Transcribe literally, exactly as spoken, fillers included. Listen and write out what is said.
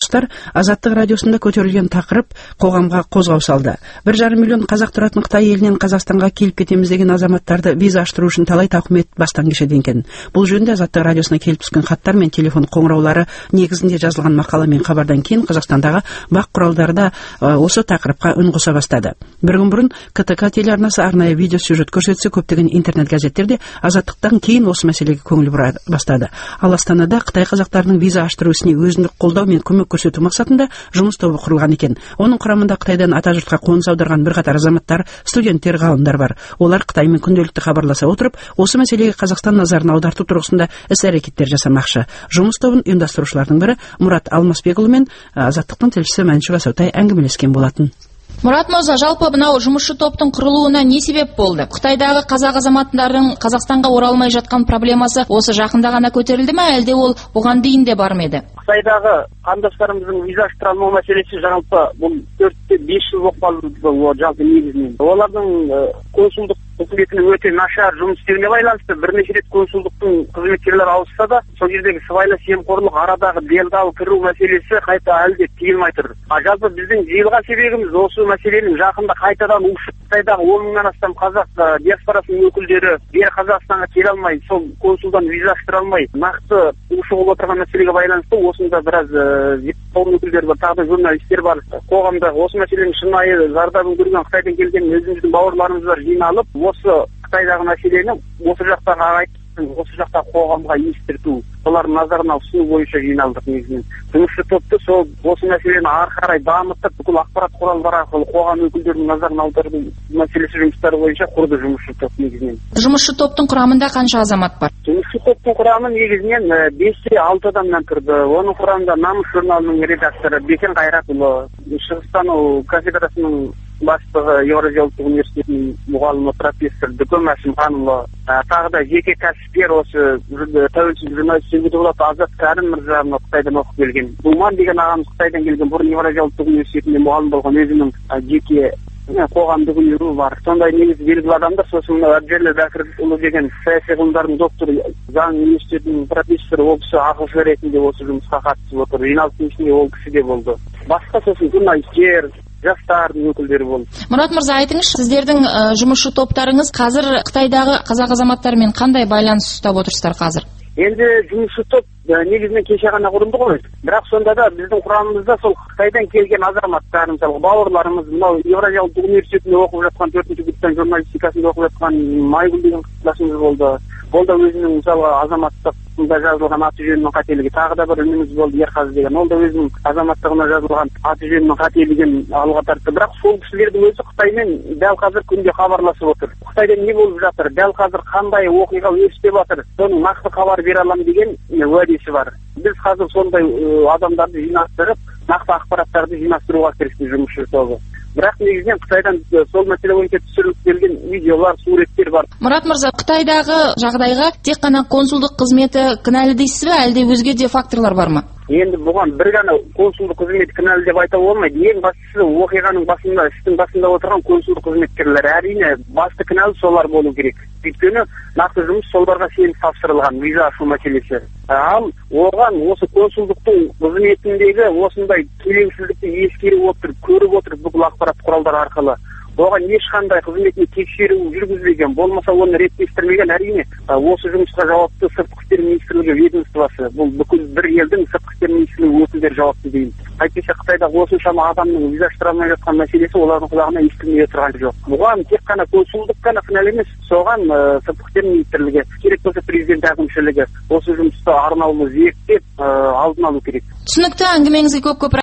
достар, Азаттық радиосында көтерілген тақырып қоғамға қозғау салды. бір жарым миллион қазақ тұратын Қытай елінен Қазақстанға келіп кетеміз деген азаматтарды виза аштыру үшін талай тауқымет бастан кешеді екен. Бұл жөнінде Азаттық радиосына келіп түскен хаттар мен телефон қоңыраулары негізінде жазылған мақала мен хабардан кейін Қазақстандағы бақ құралдары да осы тақырыпқа үн қоса бастады. Бір күн бұрын КТК телеарнасы арнайы видео сюжет көрсетсе, көптеген интернет газеттерде Азаттықтан кейін осы мәселеге көңіл бұра бастады. Ал Астанада Қытай қазақтарының виза аштыру ісіне өзіндік қолдау мен көмек көрсету мақсатында жұмыс тобы құрылған екен. Оның құрамында Қытайдан атажұртқа қоныс аударған бірқатар азаматтар, студенттер, ғалымдар бар. Олар Қытаймен күнделікті хабарласа отырып, осы мәселеге Қазақстан назарын аударту тұрғысында іс-әрекеттер жасамақшы. Жұмыс тобын ұйымдастырушылардың бірі Мұрат Алмасбекұлы мен Азаттықтың тілшісі Мәншүк Асаутай әңгімелескен болатын. Мұрат мырза, жалпы мынау жұмысшы топтың құрылуына не себеп болды? Қытайдағы қазақ азаматтардың Қазақстанға оралмай жатқан проблемасы осы жақында ғана көтерілді ме, әлде ол бұған дейін де бар ма еді? Қытайдағы қандастарымыздың виза аштыра алмау мәселесі жалпы бұл төрт бес жыл болып қалды жалпы негізінен. Олардың консулдық қызметінің өте нашар жұмыс істеуіне байланысты бірнеше рет консулдықтың қызметкерлері ауысса да, сол жердегі сыбайлас жемқорлық, арадағы делдал кіру мәселесі қайта әлі де тиылмай тұр. Жалпы біздің жиылған себебіміз осы мәселенің жақында қайтадан ушып, Қытайдағы он мыңнан астам қазақ диаспорасының өкілдері бері Қазақстанға келе алмай, сол консулдан виза аштыра алмай, нақты ушығып отырған мәселеге байланысты осында біраз қауым өкілдері бар, тағы да журналистер бар. Қоғамда осы мәселенің шынайы зардабын көрген Қытайдан келген өзіміздің бауырларымыз бар, жиналып, осы Қытайдағы мәселені осы жақтағы ағайын, осы жақтағы қоғамға естірту, солардың назарына ұсыну бойынша жиналдық негізінен. Жұмысшы топты сол осы мәселені ары қарай дамытып, бүкіл ақпарат құралдары арқылы қоғам өкілдерінің назарын аудару мәселесі жұмыстары бойынша құрды жұмысшы топ негізінен. Жұмысшы топтың құрамында қанша азамат бар? Жұмысшы топтың құрамы негізінен бесте алты адамнан тұрды. Оның құрамында Намыс журналының редакторы Бекен Қайратұлы, Шығыстану кафедрасының бастығы, Еуразия ұлттық университетінің мұғалімі профессор Дүкөн Әшімханұлы, тағы да жеке кәсіпкер осы тәуелсіз журналист Жеңгетболат Азат Кәрім мырза Қытайдан оқып келген. Думан деген ағамыз Қытайдан келген, бұрын Еуразия ұлттық университетінде мұғалім болған, өзінің жеке қоғамдық ұйымы бар. Сондай негізі белгілі адамдар, сосын Әбдіжәлел Бәкірұлы деген саяси ғылымдардың докторы, заң университетінің профессоры, ол кісі ақылшы ретінде осы жұмысқа қатысып отыр. Жиналыстың ішінде ол кісі де болды. Басқа сосын журналистер, жастардың өкілдері болды. Мұрат мырза, айтыңызшы, сіздердің жұмысшы топтарыңыз қазір Қытайдағы қазақ азаматтарымен қандай байланыс ұстап отырсыздар қазір? Енді жұмысшы топ негізінен кеше ғана құрылды ғой. Бірақ сонда да біздің құрамымызда сол Қытайдан келген азаматтар, мысалы бауырларымыз, мынау Еуразия ұлттық университетінде оқып жатқан, төртінші курстан журналистикасында оқып жатқан Майгүл деген классымыз болды. Ол да өзінің мысалы азаматтығында жазылған аты жөнінің қателігі, тағы да бір ініміз болды, Ерқазы деген. Ол да өзінің азаматтығына жазылған аты жөнінің қателігін алға тартты. Бірақ сол кісілердің өзі Қытаймен дәл қазір күнде хабарласып отыр. Қытайда не болып жатыр, дәл қазір қандай оқиға өрістеп жатыр, соның нақты хабар бере аламын деген уәдесі бар. Біз қазір сондай адамдарды жинастырып, нақты ақпараттарды жинастыруға кірісті жұмысшы тобы. Бірақ негізінен Қытайдан сол мәселе бойынша түсіріліп келген видеолар, суреттер бар. Мұрат мырза, Қытайдағы жағдайға тек қана консулдық қызметі кінәлі дейсіз бе, әлде өзге де факторлар бар ма? Енді бұған бір ғана консулдық қызмет кінәлі деп айта болмайды. Ең бастысы оқиғаның басында, істің басында отырған консулдық қызметкерлер. Әрине басты кінәлі солар болу керек. Өйткені нақты жұмыс соларға сеніп тапсырылған, виза ашу мәселесі. Ал оған осы консулдықтың қызметіндегі осындай келеңсіздікті ескере отырып, көріп отырып бүкіл ақпарат құралдары арқылы оған ешқандай қызметіне тексеру жүргізбеген, болмаса оны реттестірмеген, әрине осы жұмысқа жауапты сыртқы істер министрлігі ведомствосы, бұл бүкіл бір елдің сыртқы істер министрлігі өкілдері жауапты деймін. Әйтпесе Қытайда осыншама адамның виза аштыра алмай жатқан мәселесі олардың құлағына естілмей отырған жоқ. Бұған тек қана консулдық қана кінәлі емес, соған сыртқы істер министрлігі, керек болса президент әкімшілігі осы жұмысты арнаулы зерттеп алдын алу керек. Түсінікті, әңгімеңізге көп-көп